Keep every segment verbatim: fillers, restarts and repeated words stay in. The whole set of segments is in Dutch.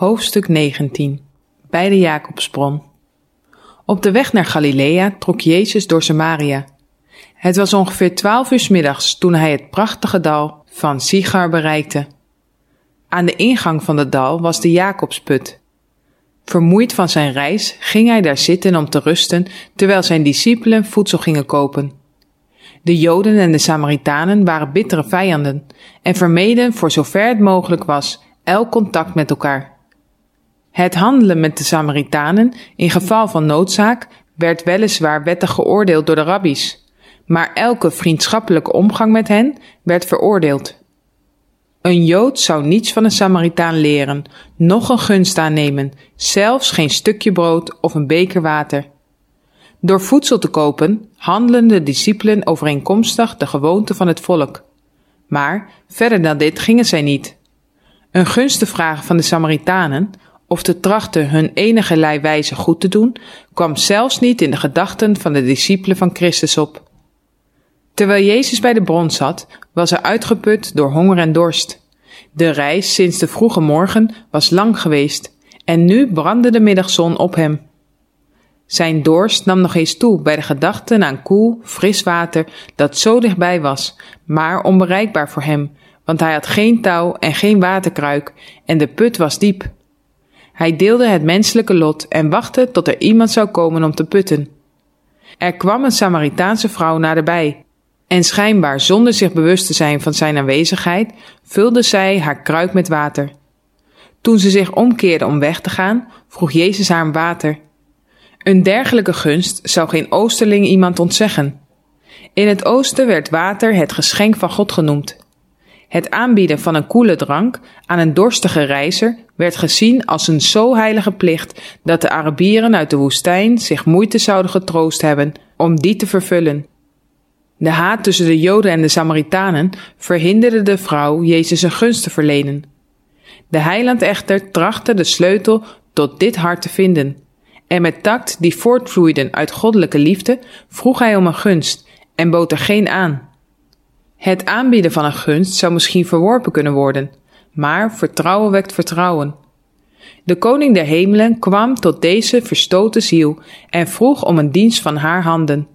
Hoofdstuk negentien. Bij de Jacobsbron. Op de weg naar Galilea trok Jezus door Samaria. Het was ongeveer twaalf uur 's middags toen hij het prachtige dal van Sichar bereikte. Aan de ingang van het dal was de Jacobsput. Vermoeid van zijn reis ging hij daar zitten om te rusten, terwijl zijn discipelen voedsel gingen kopen. De Joden en de Samaritanen waren bittere vijanden en vermeden voor zover het mogelijk was elk contact met elkaar. Het handelen met de Samaritanen in geval van noodzaak werd weliswaar wettig geoordeeld door de rabbies, maar elke vriendschappelijke omgang met hen werd veroordeeld. Een Jood zou niets van een Samaritaan leren, noch een gunst aannemen, zelfs geen stukje brood of een beker water. Door voedsel te kopen handelen de discipelen overeenkomstig de gewoonte van het volk. Maar verder dan dit gingen zij niet. Een gunst te vragen van de Samaritanen, of te trachten hun enigerlei wijze goed te doen, kwam zelfs niet in de gedachten van de discipelen van Christus op. Terwijl Jezus bij de bron zat, was hij uitgeput door honger en dorst. De reis sinds de vroege morgen was lang geweest en nu brandde de middagzon op hem. Zijn dorst nam nog eens toe bij de gedachten aan koel, fris water dat zo dichtbij was, maar onbereikbaar voor hem, want hij had geen touw en geen waterkruik en de put was diep. Hij deelde het menselijke lot en wachtte tot er iemand zou komen om te putten. Er kwam een Samaritaanse vrouw naderbij en schijnbaar zonder zich bewust te zijn van zijn aanwezigheid, vulde zij haar kruik met water. Toen ze zich omkeerde om weg te gaan, vroeg Jezus haar om water. Een dergelijke gunst zou geen oosterling iemand ontzeggen. In het oosten werd water het geschenk van God genoemd. Het aanbieden van een koele drank aan een dorstige reiziger werd gezien als een zo heilige plicht dat de Arabieren uit de woestijn zich moeite zouden getroost hebben om die te vervullen. De haat tussen de Joden en de Samaritanen verhinderde de vrouw Jezus een gunst te verlenen. De heiland echter trachtte de sleutel tot dit hart te vinden. En met tact die voortvloeiden uit goddelijke liefde vroeg hij om een gunst en bood er geen aan. Het aanbieden van een gunst zou misschien verworpen kunnen worden, maar vertrouwen wekt vertrouwen. De koning der hemelen kwam tot deze verstoten ziel en vroeg om een dienst van haar handen.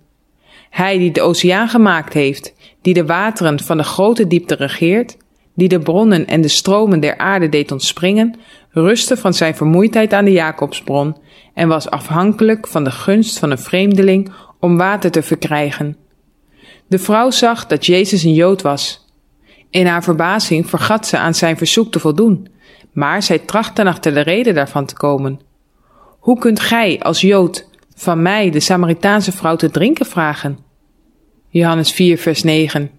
Hij die de oceaan gemaakt heeft, die de wateren van de grote diepte regeert, die de bronnen en de stromen der aarde deed ontspringen, rustte van zijn vermoeidheid aan de Jacobsbron en was afhankelijk van de gunst van een vreemdeling om water te verkrijgen. De vrouw zag dat Jezus een Jood was. In haar verbazing vergat ze aan zijn verzoek te voldoen, maar zij trachtte achter de reden daarvan te komen. Hoe kunt gij als Jood van mij, de Samaritaanse vrouw, te drinken vragen? Johannes vier vers negen.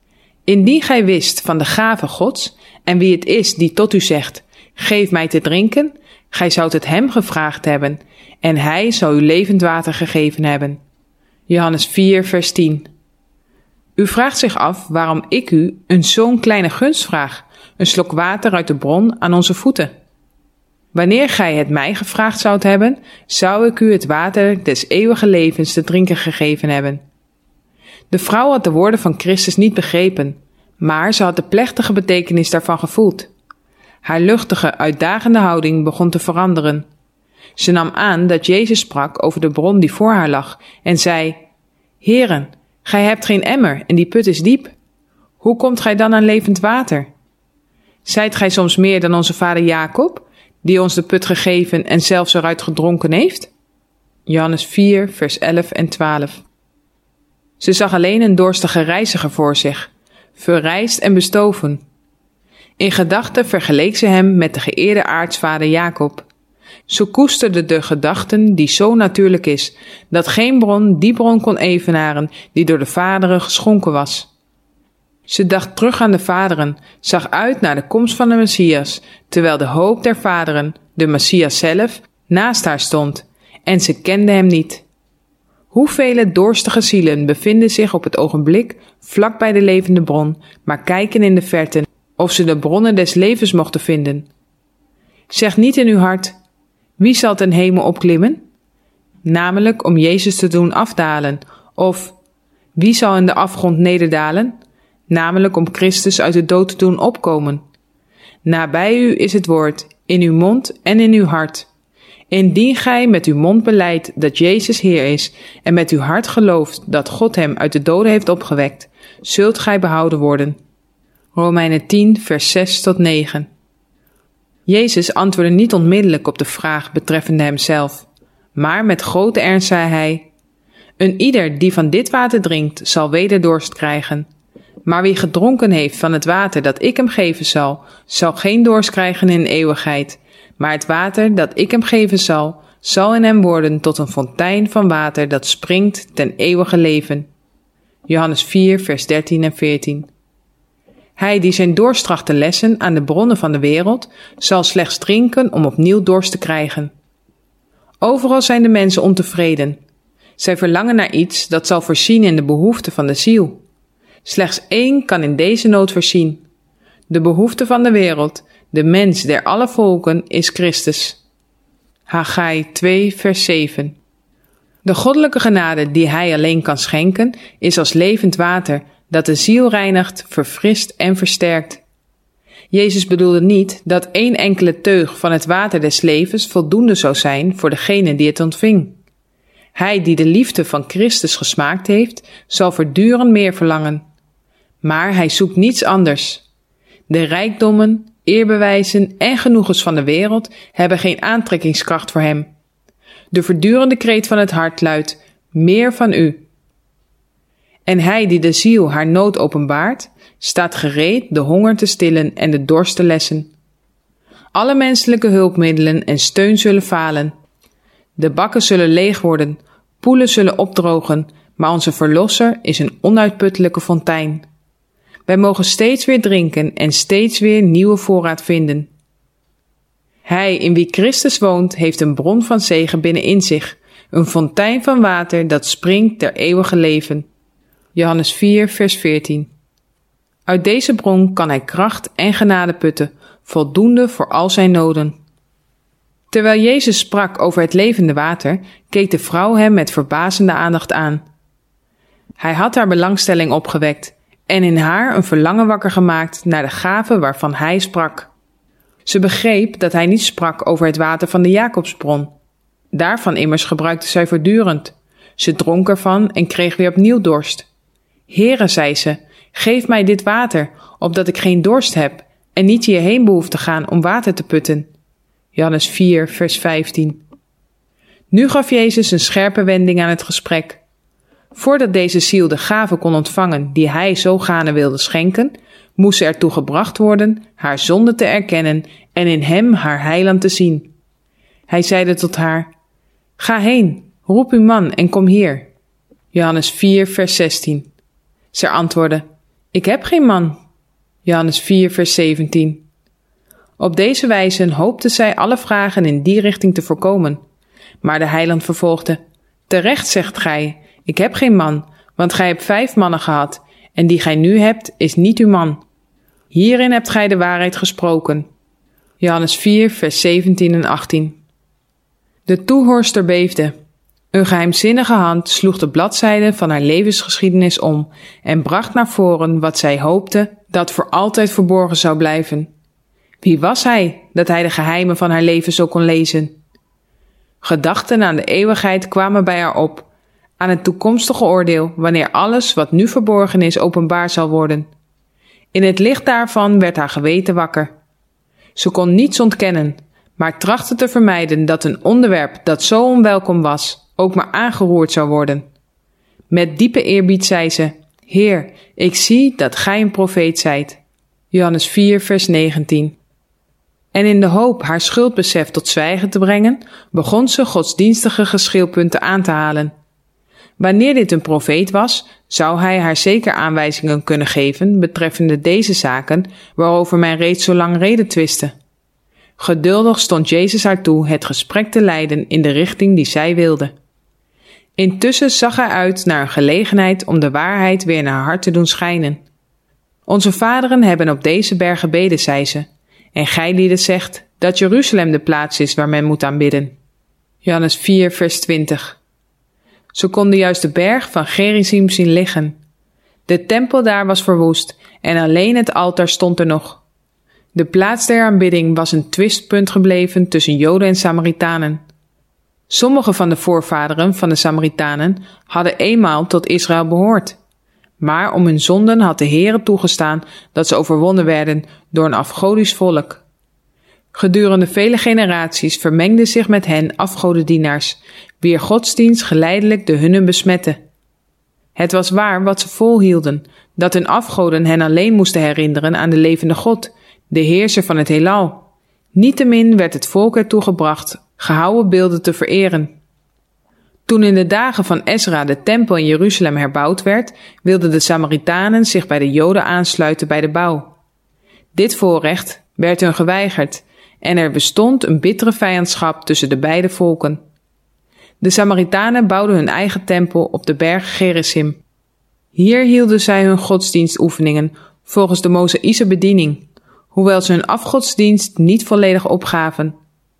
Indien gij wist van de gave Gods en wie het is die tot u zegt, geef mij te drinken, gij zoudt het hem gevraagd hebben en hij zou u levend water gegeven hebben. Johannes vier vers tien. U vraagt zich af waarom ik u een zo'n kleine gunst vraag, een slok water uit de bron aan onze voeten. Wanneer gij het mij gevraagd zoudt hebben, zou ik u het water des eeuwige levens te drinken gegeven hebben. De vrouw had de woorden van Christus niet begrepen, maar ze had de plechtige betekenis daarvan gevoeld. Haar luchtige, uitdagende houding begon te veranderen. Ze nam aan dat Jezus sprak over de bron die voor haar lag en zei: Heren, gij hebt geen emmer en die put is diep. Hoe komt gij dan aan levend water? Zijt gij soms meer dan onze vader Jacob, die ons de put gegeven en zelfs eruit gedronken heeft? Johannes vier, vers elf en twaalf. Ze zag alleen een dorstige reiziger voor zich, verrijst en bestoven. In gedachten vergeleek ze hem met de geëerde aartsvader Jacob. Ze koesterde de gedachten die zo natuurlijk is, dat geen bron die bron kon evenaren die door de vaderen geschonken was. Ze dacht terug aan de vaderen, zag uit naar de komst van de Messias, terwijl de hoop der vaderen, de Messias zelf, naast haar stond, en ze kende hem niet. Hoevele dorstige zielen bevinden zich op het ogenblik vlak bij de levende bron, maar kijken in de verte of ze de bronnen des levens mochten vinden. Zeg niet in uw hart: wie zal ten hemel opklimmen? Namelijk om Jezus te doen afdalen, of wie zal in de afgrond nederdalen? Namelijk om Christus uit de dood te doen opkomen. Nabij u is het woord, in uw mond en in uw hart. Indien gij met uw mond belijdt dat Jezus Heer is en met uw hart gelooft dat God hem uit de doden heeft opgewekt, zult gij behouden worden. Romeinen tien, vers zes tot negen. Jezus antwoordde niet onmiddellijk op de vraag betreffende hemzelf, maar met grote ernst zei hij: Een ieder die van dit water drinkt, zal wederdorst krijgen. Maar wie gedronken heeft van het water dat ik hem geven zal, zal geen dorst krijgen in eeuwigheid. Maar het water dat ik hem geven zal, zal in hem worden tot een fontein van water dat springt ten eeuwige leven. Johannes vier, vers dertien en veertien. Hij die zijn dorst tracht te lessen aan de bronnen van de wereld, zal slechts drinken om opnieuw dorst te krijgen. Overal zijn de mensen ontevreden. Zij verlangen naar iets dat zal voorzien in de behoeften van de ziel. Slechts één kan in deze nood voorzien. De behoefte van de wereld, de mens der alle volken, is Christus. Haggai twee, vers zeven. De goddelijke genade die hij alleen kan schenken, is als levend water, dat de ziel reinigt, verfrist en versterkt. Jezus bedoelde niet dat één enkele teug van het water des levens voldoende zou zijn voor degene die het ontving. Hij die de liefde van Christus gesmaakt heeft, zal voortdurend meer verlangen. Maar hij zoekt niets anders. De rijkdommen, eerbewijzen en genoegens van de wereld hebben geen aantrekkingskracht voor hem. De voortdurende kreet van het hart luidt: meer van u. En hij die de ziel haar nood openbaart, staat gereed de honger te stillen en de dorst te lessen. Alle menselijke hulpmiddelen en steun zullen falen. De bakken zullen leeg worden, poelen zullen opdrogen, maar onze Verlosser is een onuitputtelijke fontein. Wij mogen steeds weer drinken en steeds weer nieuwe voorraad vinden. Hij in wie Christus woont, heeft een bron van zegen binnenin zich, een fontein van water dat springt ter eeuwige leven. Johannes vier, vers veertien. Uit deze bron kan hij kracht en genade putten, voldoende voor al zijn noden. Terwijl Jezus sprak over het levende water, keek de vrouw hem met verbazende aandacht aan. Hij had haar belangstelling opgewekt en in haar een verlangen wakker gemaakt naar de gave waarvan hij sprak. Ze begreep dat hij niet sprak over het water van de Jacobsbron. Daarvan immers gebruikte zij voortdurend. Ze dronk ervan en kreeg weer opnieuw dorst. Heere, zei ze, geef mij dit water, opdat ik geen dorst heb en niet hierheen behoef te gaan om water te putten. Johannes vier, vers vijftien. Nu gaf Jezus een scherpe wending aan het gesprek. Voordat deze ziel de gave kon ontvangen die hij zo gaarne wilde schenken, moest ze ertoe gebracht worden haar zonde te erkennen en in hem haar heiland te zien. Hij zeide tot haar: Ga heen, roep uw man en kom hier. Johannes vier, vers zestien. Zij antwoordde: Ik heb geen man. Johannes vier, vers zeventien. Op deze wijze hoopte zij alle vragen in die richting te voorkomen. Maar de heiland vervolgde: Terecht zegt gij, ik heb geen man, want gij hebt vijf mannen gehad, en die gij nu hebt is niet uw man. Hierin hebt gij de waarheid gesproken. Johannes vier, vers zeventien en achttien. De toehoorster beefde. Een geheimzinnige hand sloeg de bladzijden van haar levensgeschiedenis om en bracht naar voren wat zij hoopte dat voor altijd verborgen zou blijven. Wie was hij, dat hij de geheimen van haar leven zo kon lezen? Gedachten aan de eeuwigheid kwamen bij haar op, aan het toekomstige oordeel, wanneer alles wat nu verborgen is openbaar zal worden. In het licht daarvan werd haar geweten wakker. Ze kon niets ontkennen, maar trachtte te vermijden dat een onderwerp dat zo onwelkom was, ook maar aangeroerd zou worden. Met diepe eerbied zei ze: Heer, ik zie dat gij een profeet zijt. Johannes vier, vers negentien. En in de hoop haar schuldbesef tot zwijgen te brengen, begon ze godsdienstige geschilpunten aan te halen. Wanneer dit een profeet was, zou hij haar zeker aanwijzingen kunnen geven betreffende deze zaken waarover men reeds zo lang redetwistte. Geduldig stond Jezus haar toe het gesprek te leiden in de richting die zij wilde. Intussen zag hij uit naar een gelegenheid om de waarheid weer in haar hart te doen schijnen. Onze vaderen hebben op deze berg gebeden, zei ze, en gijlieden zegt dat Jeruzalem de plaats is waar men moet aanbidden. Johannes vier, vers twintig. Ze konden juist de berg van Gerizim zien liggen. De tempel daar was verwoest en alleen het altaar stond er nog. De plaats der aanbidding was een twistpunt gebleven tussen Joden en Samaritanen. Sommige van de voorvaderen van de Samaritanen hadden eenmaal tot Israël behoord. Maar om hun zonden had de Heere toegestaan dat ze overwonnen werden door een afgodisch volk. Gedurende vele generaties vermengden zich met hen afgodendienaars, wier godsdienst geleidelijk de hunnen besmette. Het was waar wat ze volhielden, dat hun afgoden hen alleen moesten herinneren aan de levende God, de heerser van het heelal. Niettemin werd het volk ertoe gebracht gehouden beelden te vereren. Toen in de dagen van Ezra de tempel in Jeruzalem herbouwd werd, wilden de Samaritanen zich bij de Joden aansluiten bij de bouw. Dit voorrecht werd hun geweigerd en er bestond een bittere vijandschap tussen de beide volken. De Samaritanen bouwden hun eigen tempel op de berg Gerizim. Hier hielden zij hun godsdienstoefeningen volgens de Mosaïsche bediening, hoewel ze hun afgodsdienst niet volledig opgaven.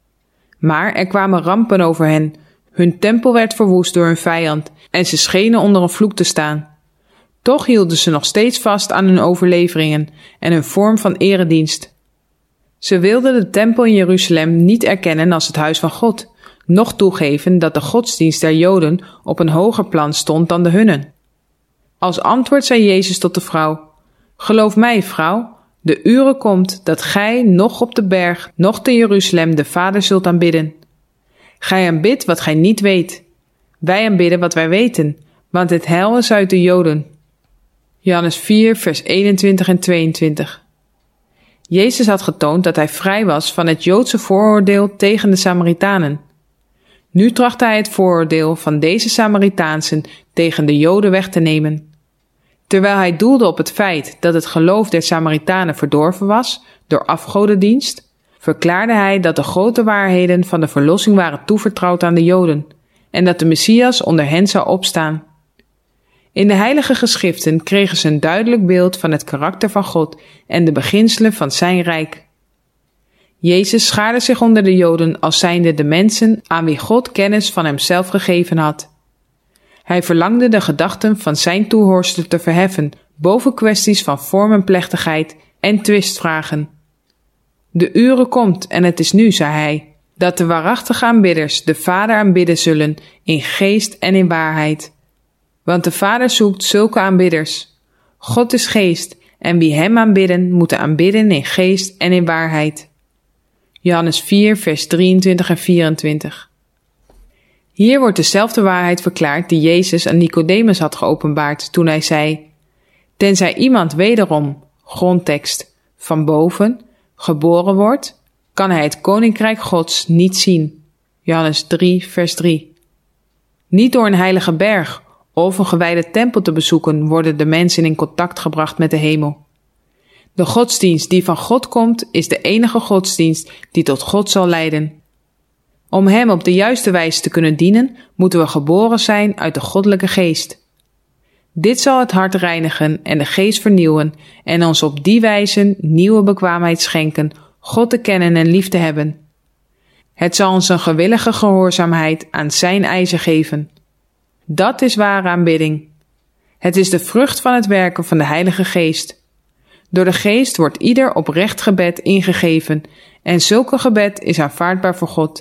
Maar er kwamen rampen over hen, hun tempel werd verwoest door hun vijand en ze schenen onder een vloek te staan. Toch hielden ze nog steeds vast aan hun overleveringen en hun vorm van eredienst. Ze wilden de tempel in Jeruzalem niet erkennen als het huis van God, noch toegeven dat de godsdienst der Joden op een hoger plan stond dan de hunnen. Als antwoord zei Jezus tot de vrouw: Geloof mij, vrouw, de uren komt dat gij noch op de berg, noch te Jeruzalem de Vader zult aanbidden. Gij aanbidt wat gij niet weet. Wij aanbidden wat wij weten, want het heil is uit de Joden. Johannes vier, vers eenentwintig en tweeëntwintig. Jezus had getoond dat hij vrij was van het Joodse vooroordeel tegen de Samaritanen. Nu trachtte hij het vooroordeel van deze Samaritaansen tegen de Joden weg te nemen. Terwijl hij doelde op het feit dat het geloof der Samaritanen verdorven was door afgodendienst, verklaarde hij dat de grote waarheden van de verlossing waren toevertrouwd aan de Joden en dat de Messias onder hen zou opstaan. In de heilige geschriften kregen ze een duidelijk beeld van het karakter van God en de beginselen van zijn rijk. Jezus schaarde zich onder de Joden als zijnde de mensen aan wie God kennis van hemzelf gegeven had. Hij verlangde de gedachten van zijn toehoorster te verheffen boven kwesties van vorm en plechtigheid en twistvragen. De uren komt, en het is nu, zei hij, dat de waarachtige aanbidders de Vader aanbidden zullen in geest en in waarheid. Want de Vader zoekt zulke aanbidders. God is geest, en wie hem aanbidden, moeten aanbidden in geest en in waarheid. Johannes vier, vers drieëntwintig en vierentwintig. Hier wordt dezelfde waarheid verklaard die Jezus aan Nicodemus had geopenbaard toen hij zei: Tenzij iemand wederom, grondtekst, van boven, geboren wordt, kan hij het koninkrijk Gods niet zien. Johannes drie, vers drie. Niet door een heilige berg of een gewijde tempel te bezoeken worden de mensen in contact gebracht met de hemel. De godsdienst die van God komt is de enige godsdienst die tot God zal leiden. Om hem op de juiste wijze te kunnen dienen, moeten we geboren zijn uit de goddelijke geest. Dit zal het hart reinigen en de geest vernieuwen en ons op die wijze nieuwe bekwaamheid schenken God te kennen en lief te hebben. Het zal ons een gewillige gehoorzaamheid aan zijn eisen geven. Dat is ware aanbidding. Het is de vrucht van het werken van de Heilige Geest. Door de Geest wordt ieder oprecht gebed ingegeven en zulke gebed is aanvaardbaar voor God.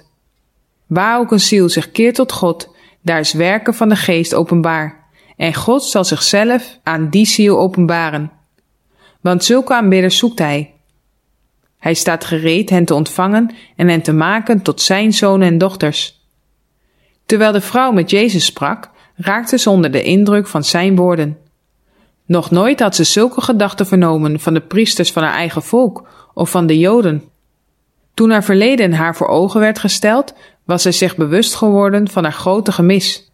Waar ook een ziel zich keert tot God, daar is werken van de Geest openbaar. En God zal zichzelf aan die ziel openbaren. Want zulke aanbidders zoekt hij. Hij staat gereed hen te ontvangen en hen te maken tot zijn zonen en dochters. Terwijl de vrouw met Jezus sprak, raakte ze onder de indruk van zijn woorden. Nog nooit had ze zulke gedachten vernomen van de priesters van haar eigen volk of van de Joden. Toen haar verleden haar voor ogen werd gesteld, was zij zich bewust geworden van haar grote gemis.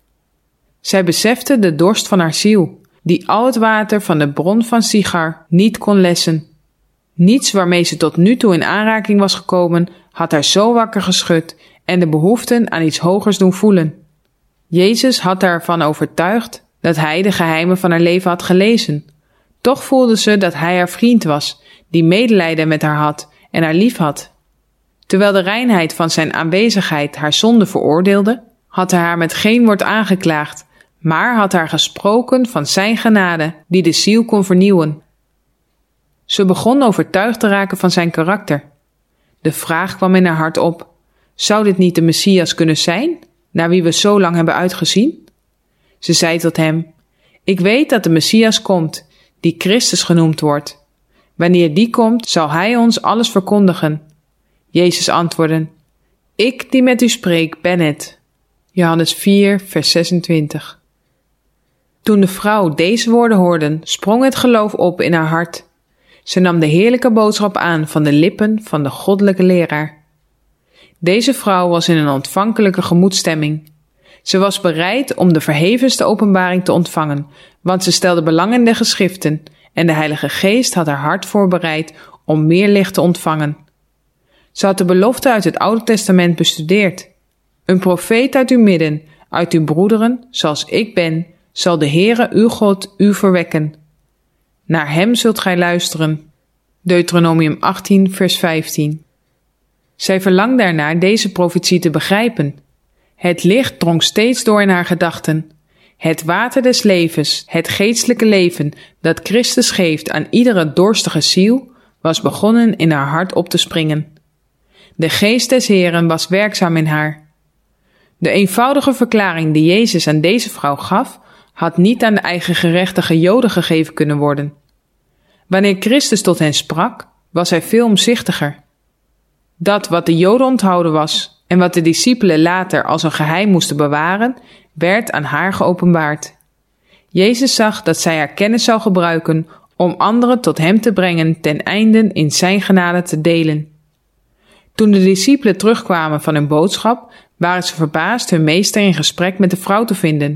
Zij besefte de dorst van haar ziel, die al het water van de bron van Sigar niet kon lessen. Niets waarmee ze tot nu toe in aanraking was gekomen, had haar zo wakker geschud en de behoeften aan iets hogers doen voelen. Jezus had haar ervan overtuigd dat hij de geheimen van haar leven had gelezen. Toch voelde ze dat hij haar vriend was, die medelijden met haar had en haar lief had. Terwijl de reinheid van zijn aanwezigheid haar zonde veroordeelde, had hij haar met geen woord aangeklaagd, maar had haar gesproken van zijn genade die de ziel kon vernieuwen. Ze begon overtuigd te raken van zijn karakter. De vraag kwam in haar hart op: zou dit niet de Messias kunnen zijn, naar wie we zo lang hebben uitgezien? Ze zei tot hem: ik weet dat de Messias komt, die Christus genoemd wordt. Wanneer die komt, zal hij ons alles verkondigen. Jezus antwoordde: ik die met u spreek, ben het. Johannes vier, vers zesentwintig. Toen de vrouw deze woorden hoorde, sprong het geloof op in haar hart. Ze nam de heerlijke boodschap aan van de lippen van de goddelijke leraar. Deze vrouw was in een ontvankelijke gemoedsstemming. Ze was bereid om de verhevenste openbaring te ontvangen, want ze stelde belang in de geschriften en de Heilige Geest had haar hart voorbereid om meer licht te ontvangen. Ze had de belofte uit het Oude Testament bestudeerd. Een profeet uit uw midden, uit uw broederen, zoals ik ben, zal de Heere uw God u verwekken. Naar hem zult gij luisteren. Deuteronomium achttien, vers vijftien. Zij verlangde ernaar deze profetie te begrijpen. Het licht drong steeds door in haar gedachten. Het water des levens, het geestelijke leven dat Christus geeft aan iedere dorstige ziel, was begonnen in haar hart op te springen. De geest des Heeren was werkzaam in haar. De eenvoudige verklaring die Jezus aan deze vrouw gaf, had niet aan de eigen gerechtige Joden gegeven kunnen worden. Wanneer Christus tot hen sprak, was hij veel omzichtiger. Dat wat de Joden onthouden was en wat de discipelen later als een geheim moesten bewaren, werd aan haar geopenbaard. Jezus zag dat zij haar kennis zou gebruiken om anderen tot hem te brengen ten einde in zijn genade te delen. Toen de discipelen terugkwamen van hun boodschap, waren ze verbaasd hun meester in gesprek met de vrouw te vinden.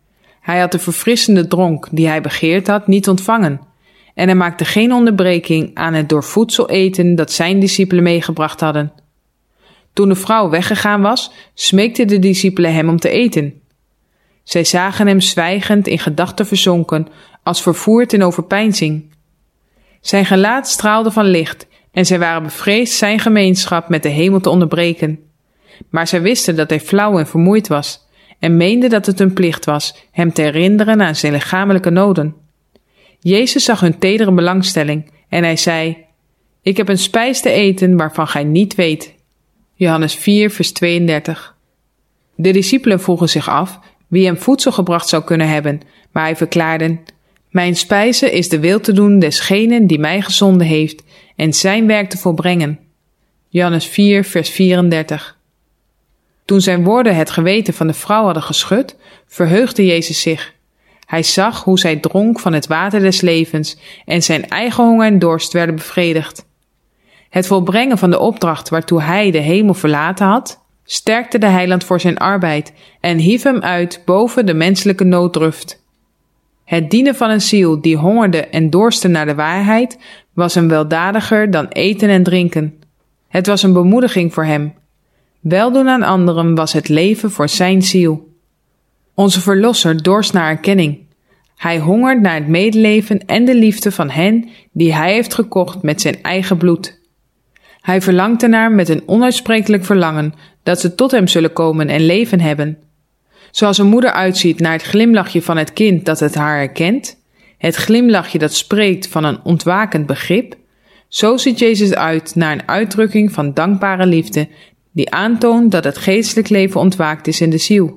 Hij had de verfrissende dronk die hij begeerd had niet ontvangen en hij maakte geen onderbreking aan het door voedsel eten dat zijn discipelen meegebracht hadden. Toen de vrouw weggegaan was, smeekten de discipelen hem om te eten. Zij zagen hem zwijgend in gedachten verzonken, als vervoerd in overpeinzing. Zijn gelaat straalde van licht en zij waren bevreesd zijn gemeenschap met de hemel te onderbreken. Maar zij wisten dat hij flauw en vermoeid was en meenden dat het hun plicht was hem te herinneren aan zijn lichamelijke noden. Jezus zag hun tedere belangstelling en hij zei: ik heb een spijs te eten waarvan gij niet weet. Johannes vier, vers tweeëndertig. De discipelen vroegen zich af wie hem voedsel gebracht zou kunnen hebben, maar hij verklaarde: mijn spijze is de wil te doen desgenen die mij gezonden heeft en zijn werk te volbrengen. Johannes vier, vers vierendertig. Toen zijn woorden het geweten van de vrouw hadden geschud, verheugde Jezus zich. Hij zag hoe zij dronk van het water des levens en zijn eigen honger en dorst werden bevredigd. Het volbrengen van de opdracht waartoe hij de hemel verlaten had, sterkte de heiland voor zijn arbeid en hief hem uit boven de menselijke nooddruft. Het dienen van een ziel die hongerde en dorstte naar de waarheid was hem weldadiger dan eten en drinken. Het was een bemoediging voor hem. Weldoen aan anderen was het leven voor zijn ziel. Onze Verlosser dorst naar erkenning. Hij hongert naar het medeleven en de liefde van hen die hij heeft gekocht met zijn eigen bloed. Hij verlangt ernaar met een onuitsprekelijk verlangen dat ze tot hem zullen komen en leven hebben. Zoals een moeder uitziet naar het glimlachje van het kind dat het haar herkent, het glimlachje dat spreekt van een ontwakend begrip, zo ziet Jezus uit naar een uitdrukking van dankbare liefde die aantoont dat het geestelijk leven ontwaakt is in de ziel.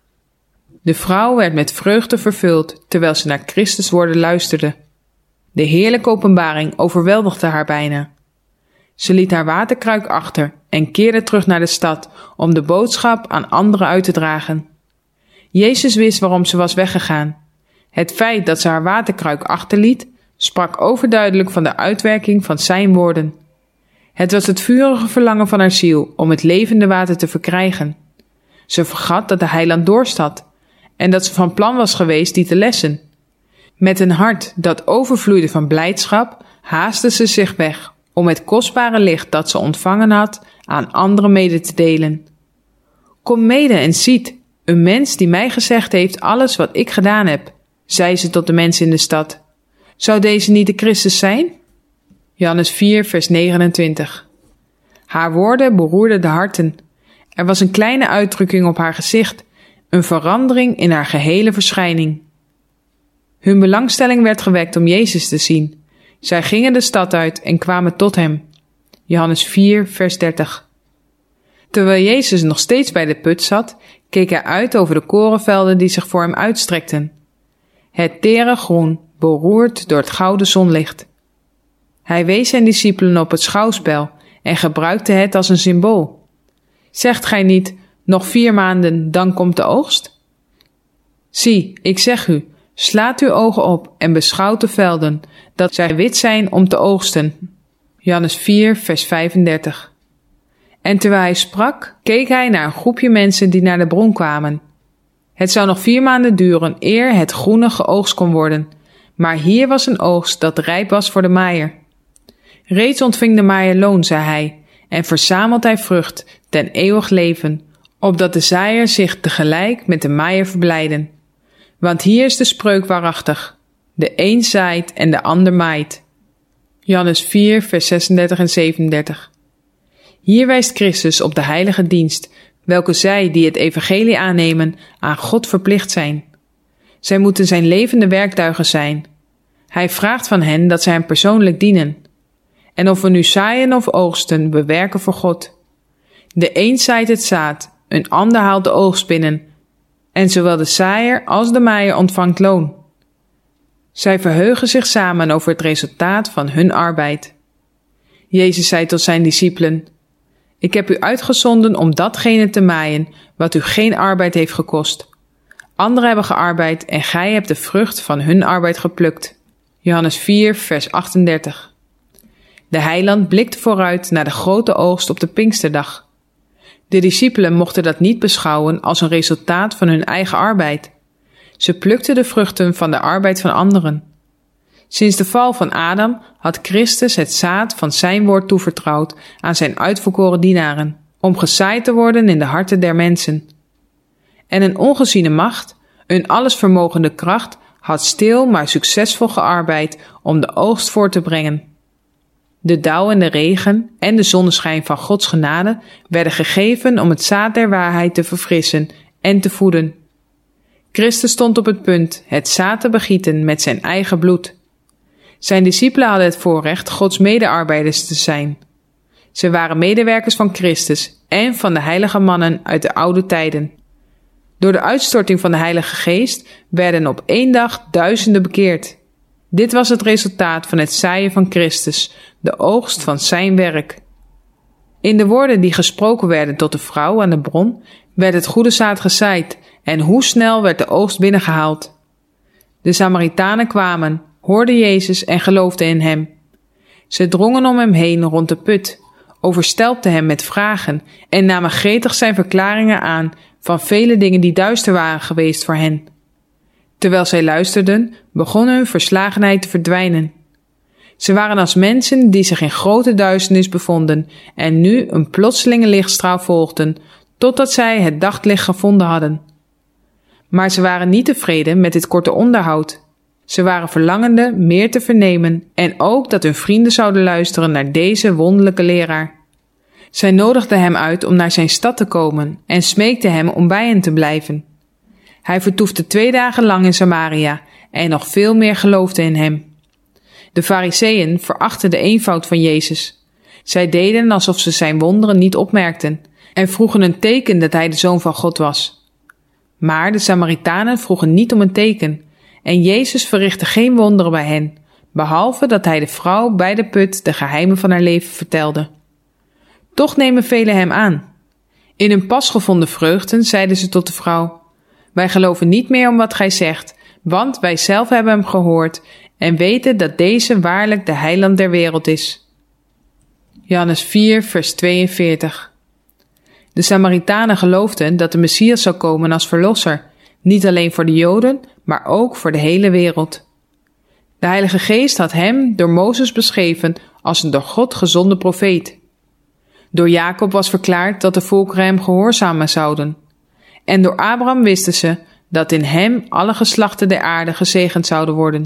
De vrouw werd met vreugde vervuld terwijl ze naar Christus woorden luisterde. De heerlijke openbaring overweldigde haar bijna. Ze liet haar waterkruik achter en keerde terug naar de stad om de boodschap aan anderen uit te dragen. Jezus wist waarom ze was weggegaan. Het feit dat ze haar waterkruik achterliet, sprak overduidelijk van de uitwerking van zijn woorden. Het was het vurige verlangen van haar ziel om het levende water te verkrijgen. Ze vergat dat de heiland dorst had en dat ze van plan was geweest die te lessen. Met een hart dat overvloeide van blijdschap haastte ze zich weg om het kostbare licht dat ze ontvangen had aan anderen mede te delen. Kom mede en ziet, een mens die mij gezegd heeft alles wat ik gedaan heb, zei ze tot de mensen in de stad. Zou deze niet de Christus zijn? Johannes vier, vers negenentwintig. Haar woorden beroerden de harten. Er was een kleine uitdrukking op haar gezicht, een verandering in haar gehele verschijning. Hun belangstelling werd gewekt om Jezus te zien. Zij gingen de stad uit en kwamen tot hem. Johannes vier, vers dertig. Terwijl Jezus nog steeds bij de put zat, keek hij uit over de korenvelden die zich voor hem uitstrekten. Het tere groen, beroerd door het gouden zonlicht. Hij wees zijn discipelen op het schouwspel en gebruikte het als een symbool. Zegt gij niet, nog vier maanden, dan komt de oogst? Zie, ik zeg u, slaat uw ogen op en beschouwt de velden, dat zij wit zijn om te oogsten. Johannes vier, vers vijfendertig. En terwijl hij sprak, keek hij naar een groepje mensen die naar de bron kwamen. Het zou nog vier maanden duren eer het groene geoogst kon worden, maar hier was een oogst dat rijp was voor de maaier. Reeds ontving de maaier loon, zei hij, en verzamelt hij vrucht ten eeuwig leven, opdat de zaaier zich tegelijk met de maaier verblijden. Want hier is de spreuk waarachtig, de een zaait en de ander maait. Johannes vier, vers zesendertig en zevenendertig. Hier wijst Christus op de heilige dienst, welke zij die het evangelie aannemen, aan God verplicht zijn. Zij moeten zijn levende werktuigen zijn. Hij vraagt van hen dat zij hem persoonlijk dienen. En of we nu zaaien of oogsten, we werken voor God. De een zaait het zaad, een ander haalt de oogst binnen, en zowel de zaaier als de maaier ontvangt loon. Zij verheugen zich samen over het resultaat van hun arbeid. Jezus zei tot zijn discipelen: Ik heb u uitgezonden om datgene te maaien wat u geen arbeid heeft gekost. Anderen hebben gearbeid en gij hebt de vrucht van hun arbeid geplukt. Johannes vier, vers achtendertig. De heiland blikte vooruit naar de grote oogst op de Pinksterdag. De discipelen mochten dat niet beschouwen als een resultaat van hun eigen arbeid. Ze plukten de vruchten van de arbeid van anderen. Sinds de val van Adam had Christus het zaad van zijn woord toevertrouwd aan zijn uitverkoren dienaren, om gezaaid te worden in de harten der mensen. En een ongeziene macht, een allesvermogende kracht, had stil maar succesvol gearbeid om de oogst voort te brengen. De dauw en de regen en de zonneschijn van Gods genade werden gegeven om het zaad der waarheid te verfrissen en te voeden. Christus stond op het punt het zaad te begieten met zijn eigen bloed. Zijn discipelen hadden het voorrecht Gods medearbeiders te zijn. Ze waren medewerkers van Christus en van de heilige mannen uit de oude tijden. Door de uitstorting van de Heilige Geest werden op één dag duizenden bekeerd. Dit was het resultaat van het zaaien van Christus, de oogst van zijn werk. In de woorden die gesproken werden tot de vrouw aan de bron, werd het goede zaad gezaaid en hoe snel werd de oogst binnengehaald. De Samaritanen kwamen, hoorden Jezus en geloofden in hem. Ze drongen om hem heen rond de put, overstelpten hem met vragen en namen gretig zijn verklaringen aan van vele dingen die duister waren geweest voor hen. Terwijl zij luisterden, begon hun verslagenheid te verdwijnen. Ze waren als mensen die zich in grote duisternis bevonden en nu een plotselinge lichtstraal volgden, totdat zij het daglicht gevonden hadden. Maar ze waren niet tevreden met dit korte onderhoud. Ze waren verlangende meer te vernemen en ook dat hun vrienden zouden luisteren naar deze wonderlijke leraar. Zij nodigden hem uit om naar zijn stad te komen en smeekten hem om bij hen te blijven. Hij vertoefde twee dagen lang in Samaria en nog veel meer geloofden in hem. De Farizeeën verachten de eenvoud van Jezus. Zij deden alsof ze zijn wonderen niet opmerkten en vroegen een teken dat hij de Zoon van God was. Maar de Samaritanen vroegen niet om een teken en Jezus verrichtte geen wonderen bij hen, behalve dat hij de vrouw bij de put de geheimen van haar leven vertelde. Toch nemen velen hem aan. In hun pas gevonden vreugden zeiden ze tot de vrouw: Wij geloven niet meer om wat gij zegt, want wij zelf hebben hem gehoord en weten dat deze waarlijk de heiland der wereld is. Johannes vier, vers tweeënveertig. De Samaritanen geloofden dat de Messias zou komen als verlosser, niet alleen voor de Joden, maar ook voor de hele wereld. De Heilige Geest had hem door Mozes beschreven als een door God gezonden profeet. Door Jacob was verklaard dat de volkeren hem gehoorzamen zouden. En door Abraham wisten ze dat in hem alle geslachten der aarde gezegend zouden worden.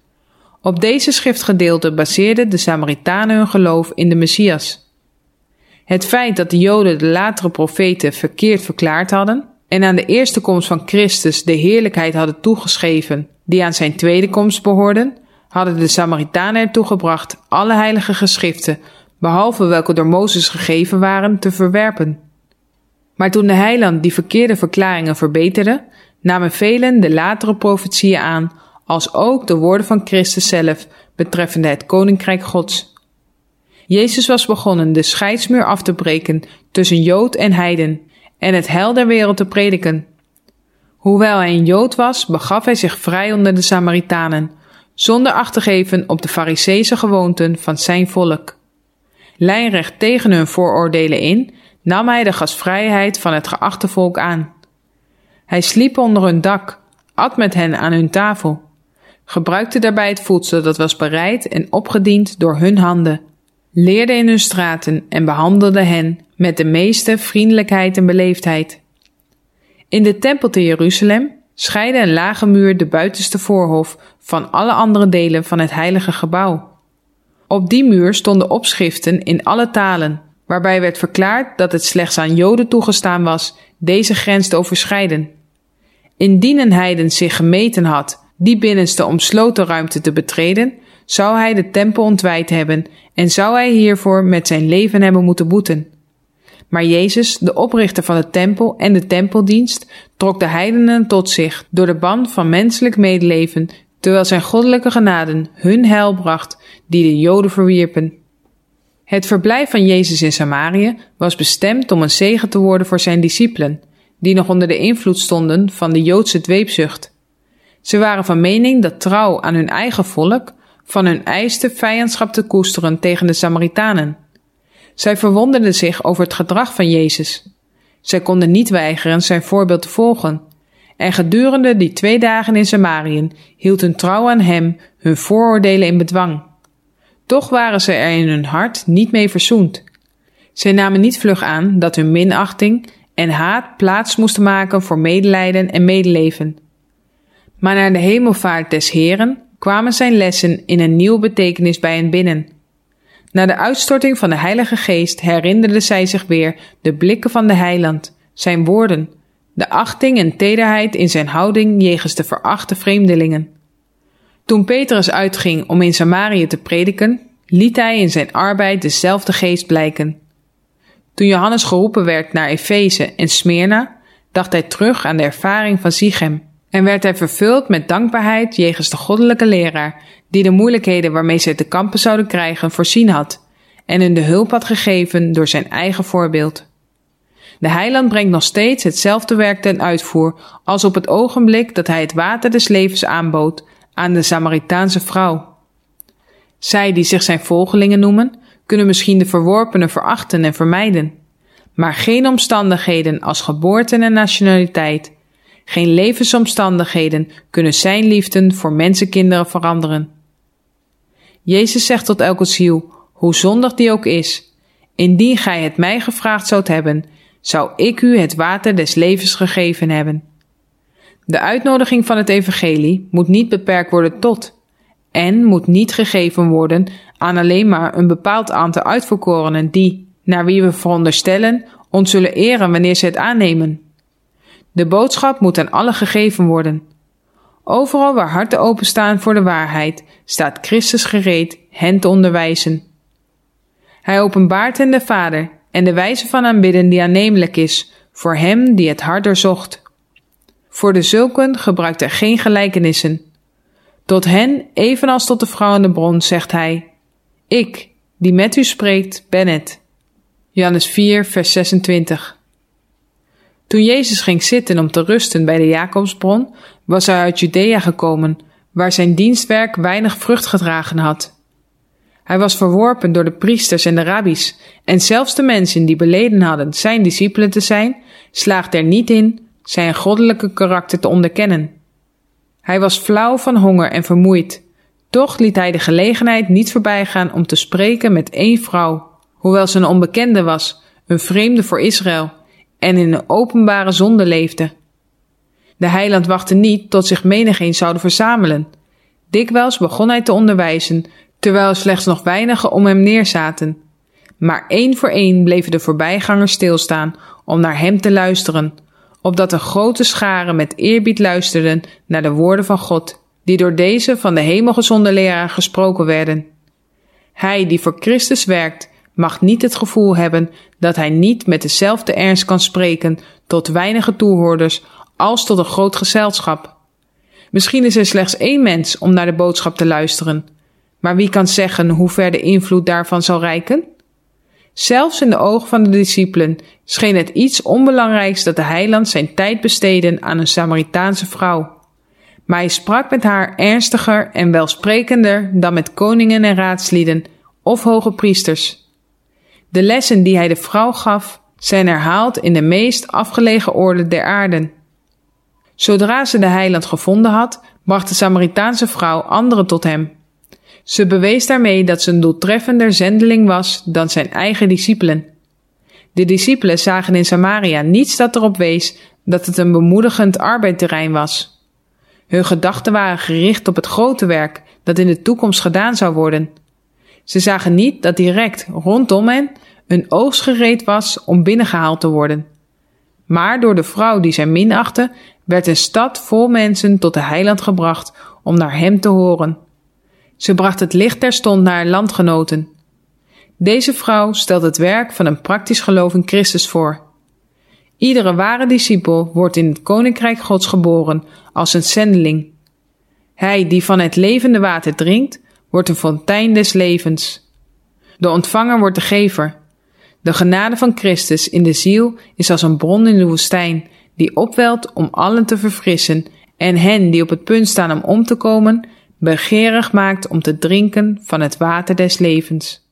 Op deze schriftgedeelte baseerden de Samaritanen hun geloof in de Messias. Het feit dat de Joden de latere profeten verkeerd verklaard hadden en aan de eerste komst van Christus de heerlijkheid hadden toegeschreven die aan zijn tweede komst behoorden, hadden de Samaritanen ertoe gebracht alle heilige geschriften, behalve welke door Mozes gegeven waren, te verwerpen. Maar toen de heiland die verkeerde verklaringen verbeterde, namen velen de latere profetieën aan, als ook de woorden van Christus zelf betreffende het koninkrijk Gods. Jezus was begonnen de scheidsmuur af te breken tussen Jood en heiden en het heil der wereld te prediken. Hoewel hij een Jood was, begaf hij zich vrij onder de Samaritanen, zonder acht te geven op de Fariseese gewoonten van zijn volk. Lijnrecht tegen hun vooroordelen in, nam hij de gastvrijheid van het geachte volk aan. Hij sliep onder hun dak, at met hen aan hun tafel, gebruikte daarbij het voedsel dat was bereid en opgediend door hun handen, leerde in hun straten en behandelde hen met de meeste vriendelijkheid en beleefdheid. In de tempel te Jeruzalem scheidde een lage muur de buitenste voorhof van alle andere delen van het heilige gebouw. Op die muur stonden opschriften in alle talen, waarbij werd verklaard dat het slechts aan Joden toegestaan was deze grens te overschrijden. Indien een heiden zich gemeten had die binnenste omsloten ruimte te betreden, zou hij de tempel ontwijd hebben en zou hij hiervoor met zijn leven hebben moeten boeten. Maar Jezus, de oprichter van de tempel en de tempeldienst, trok de heidenen tot zich door de band van menselijk medeleven, terwijl zijn goddelijke genade hun heil bracht die de Joden verwierpen. Het verblijf van Jezus in Samarië was bestemd om een zegen te worden voor zijn discipelen, die nog onder de invloed stonden van de Joodse dweepzucht. Ze waren van mening dat trouw aan hun eigen volk van hun eiste vijandschap te koesteren tegen de Samaritanen. Zij verwonderden zich over het gedrag van Jezus. Zij konden niet weigeren zijn voorbeeld te volgen. En gedurende die twee dagen in Samarië hield hun trouw aan hem hun vooroordelen in bedwang. Toch waren ze er in hun hart niet mee verzoend. Zij namen niet vlug aan dat hun minachting en haat plaats moesten maken voor medelijden en medeleven. Maar na de hemelvaart des Heren kwamen zijn lessen in een nieuwe betekenis bij hen binnen. Na de uitstorting van de Heilige Geest herinnerden zij zich weer de blikken van de Heiland, zijn woorden, de achting en tederheid in zijn houding jegens de verachte vreemdelingen. Toen Petrus uitging om in Samarië te prediken, liet hij in zijn arbeid dezelfde geest blijken. Toen Johannes geroepen werd naar Efeze en Smyrna, dacht hij terug aan de ervaring van Sichem en werd hij vervuld met dankbaarheid jegens de goddelijke leraar die de moeilijkheden waarmee zij te kampen zouden krijgen voorzien had en hun de hulp had gegeven door zijn eigen voorbeeld. De Heiland brengt nog steeds hetzelfde werk ten uitvoer als op het ogenblik dat hij het water des levens aanbood aan de Samaritaanse vrouw. Zij die zich zijn volgelingen noemen, kunnen misschien de verworpenen verachten en vermijden, maar geen omstandigheden als geboorte en nationaliteit, geen levensomstandigheden kunnen zijn liefde voor mensenkinderen veranderen. Jezus zegt tot elke ziel, hoe zondig die ook is, indien gij het mij gevraagd zoudt hebben, zou ik u het water des levens gegeven hebben. De uitnodiging van het evangelie moet niet beperkt worden tot en moet niet gegeven worden aan alleen maar een bepaald aantal uitverkorenen die, naar wie we veronderstellen, ons zullen eren wanneer ze het aannemen. De boodschap moet aan allen gegeven worden. Overal waar harten openstaan voor de waarheid, staat Christus gereed hen te onderwijzen. Hij openbaart hen de Vader en de wijze van aanbidden die aannemelijk is, voor hem die het hart doorzocht. Voor de zulken gebruikt hij geen gelijkenissen. Tot hen, evenals tot de vrouw aan de bron, zegt hij, ik, die met u spreekt, ben het. Johannes vier, vers zesentwintig. Toen Jezus ging zitten om te rusten bij de Jacobsbron, was hij uit Judea gekomen, waar zijn dienstwerk weinig vrucht gedragen had. Hij was verworpen door de priesters en de rabbies, en zelfs de mensen die beleden hadden zijn discipelen te zijn, slaagden er niet in zijn goddelijke karakter te onderkennen. Hij was flauw van honger en vermoeid, toch liet hij de gelegenheid niet voorbijgaan om te spreken met één vrouw, hoewel ze een onbekende was, een vreemde voor Israël, en in een openbare zonde leefde. De Heiland wachtte niet tot zich menigeen zouden verzamelen. Dikwijls begon hij te onderwijzen, terwijl slechts nog weinigen om hem neerzaten. Maar één voor één bleven de voorbijgangers stilstaan om naar hem te luisteren, opdat een grote schare met eerbied luisterden naar de woorden van God, die door deze van de hemelgezonde leraar gesproken werden. Hij die voor Christus werkt, mag niet het gevoel hebben dat hij niet met dezelfde ernst kan spreken tot weinige toehoorders als tot een groot gezelschap. Misschien is er slechts één mens om naar de boodschap te luisteren, maar wie kan zeggen hoe ver de invloed daarvan zal reiken? Zelfs in de ogen van de discipelen scheen het iets onbelangrijks dat de heiland zijn tijd besteedde aan een Samaritaanse vrouw. Maar hij sprak met haar ernstiger en welsprekender dan met koningen en raadslieden of hoge priesters. De lessen die hij de vrouw gaf, zijn herhaald in de meest afgelegen oorden der aarde. Zodra ze de heiland gevonden had, bracht de Samaritaanse vrouw anderen tot hem. Ze bewees daarmee dat ze een doeltreffender zendeling was dan zijn eigen discipelen. De discipelen zagen in Samaria niets dat erop wees dat het een bemoedigend arbeidterrein was. Hun gedachten waren gericht op het grote werk dat in de toekomst gedaan zou worden. Ze zagen niet dat direct rondom hen een oogst gereed was om binnengehaald te worden. Maar door de vrouw die zij minachtte, werd een stad vol mensen tot de heiland gebracht om naar hem te horen. Ze bracht het licht terstond naar haar landgenoten. Deze vrouw stelt het werk van een praktisch geloof in Christus voor. Iedere ware discipel wordt in het koninkrijk Gods geboren als een zendeling. Hij die van het levende water drinkt, wordt een fontein des levens. De ontvanger wordt de gever. De genade van Christus in de ziel is als een bron in de woestijn, die opwelt om allen te verfrissen en hen die op het punt staan om om te komen, begeerig maakt om te drinken van het water des levens.